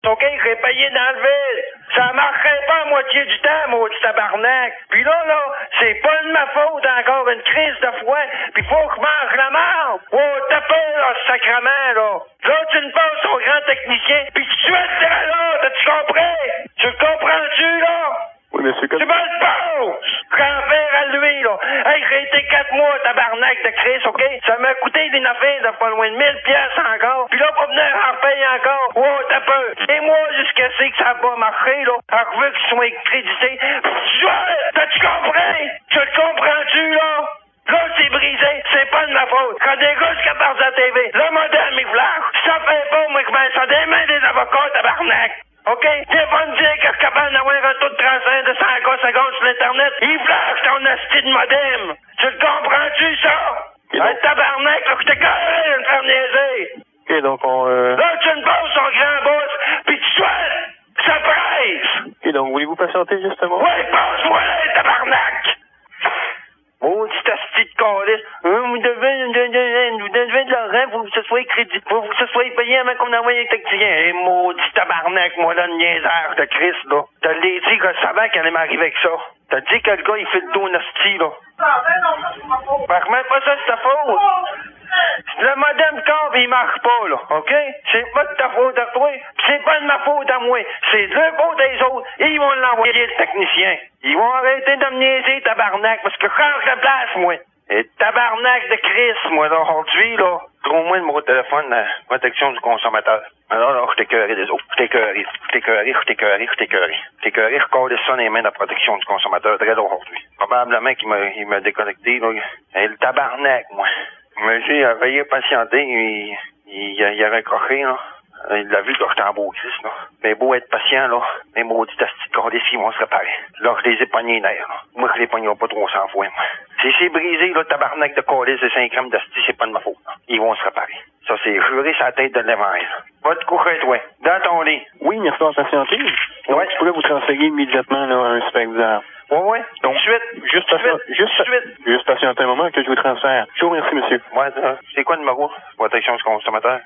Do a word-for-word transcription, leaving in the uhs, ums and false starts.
OK, il serait payé dans le vide. Ça marcherait pas à moitié du temps, maudit tabarnak. Puis là, là, c'est pas de ma faute encore, une crise de foie, puis faut que je mange la marde. Oh, t'as peur, là, sacrement, là. Là, tu me passes au grand technicien, puis tu vas te dire là, t'as-tu compris? Tu le comprends-tu, là? Oui, monsieur, Tu me le passes! Grand-père à lui, là. Hey, j'ai été quatre mois, tabarnak de Chris, OK? Ça m'a coûté des affaires de pas loin de mille piastres encore. Puis là, pour venir en repayer encore. Oh, t'as peur. Et moi, jusqu'à ce que ça va pas marcher, là. Alors, je veux qu'ils soient crédités. T'as-tu compris? Tu le comprends-tu, là? Là, c'est brisé, c'est pas de ma faute. Quand des gars qui partent à la T V, le modèle m'y flash. Ça fait pas, moi, que ben, ça des mains des avocats, tabarnak. OK? Viens pas me dire que je suis capable d'avoir un taux de transfert de cent gars secondes sur l'Internet. Il flash ton asti de modem. Tu le comprends-tu, ça? Un tabarnak, là, que j'étais carré de me faire niaiser. OK, donc on... Euh... Là, tu me passes son grand boss, pis tu souhaites, ça presse. OK, donc voulez-vous patienter justement? Oui, passe-moi, tabarnak. Oh, petit asti de calice. Vous devez, vous devez de l'argent pour que ce soit crédit, pour que ce soit payé avant qu'on envoie les techniciens. Eh, maudit tabarnak, moi, là, le niaiseur de Christ, là. T'as l'ai dit que je savais qu'elle allait m'arriver avec ça. T'as dit que le gars, il fait le dos nasty, là. Ben, remets pas ça, c'est ta faute. Le modem corps, il marche pas, là, OK? C'est pas de ta faute à toi, pis c'est pas de ma faute à moi. C'est de la faute des autres, et ils vont l'envoyer, le technicien. Ils vont arrêter de me niaiser, tabarnak, parce que je change de place, moi. Et tabarnak de Chris, moi, là, aujourd'hui, là, trouve-moi le numéro de téléphone, la protection du consommateur. Alors, là, je t'écœuré des autres. Je t'écœuré, je t'écœuré, je t'écœuré, je t'écœuré. Je t'écœuré, je colle ça dans les mains de la protection du consommateur, très aujourd'hui. Probablement qu'il m'a, il m'a déconnecté, là. Et le tabarnak, moi. Mais j'ai euh, veuillez patienter, il, il, il avait croché, là. Il l'a vu que j'étais en beau Christ, là. Mais beau être patient, là, mes maudits astis de cordés, ils vont se réparer. Là, je les ai pognés nerfs, là. Moi, je les pognerai pas trop cent fois, moi. Si c'est brisé, là, tabarnak de cordés et cinq grammes d'astis, c'est pas de ma faute, là. Ils vont se réparer. Ça, c'est juré sa tête de l'éventail, là. Va te coucher, toi. Dans ton lit. Oui, merci d'avoir patienté. Ouais. Je pourrais vous transférer immédiatement, là, un superviseur. Ouais, ouais. Donc, Tout de suite. Juste, Tout de patient... suite. juste, Tout de suite. juste patienter un moment que je vous transfère. Je vous remercie, monsieur. Ouais, c'est quoi le numéro? Protection du consommateur.